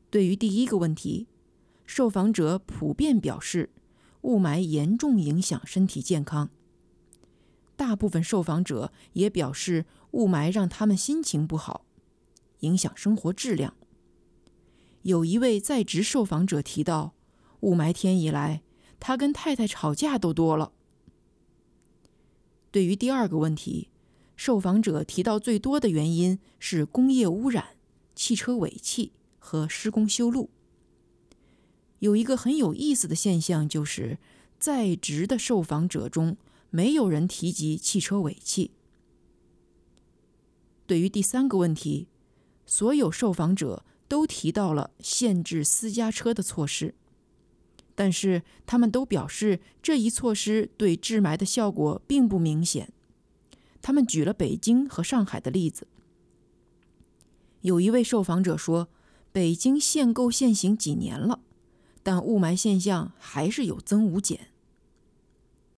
对于第一个问题，受访者普遍表示雾霾严重影响身体健康。大部分受访者也表示雾霾让他们心情不好，影响生活质量。有一位在职受访者提到，雾霾天以来，他跟太太吵架都多了。对于第二个问题，受访者提到最多的原因是工业污染、汽车尾气和施工修路。有一个很有意思的现象，就是在职的受访者中没有人提及汽车尾气。对于第三个问题，所有受访者都提到了限制私家车的措施，但是他们都表示这一措施对治霾的效果并不明显。他们举了北京和上海的例子。有一位受访者说，北京限购限行几年了，但雾霾现象还是有增无减。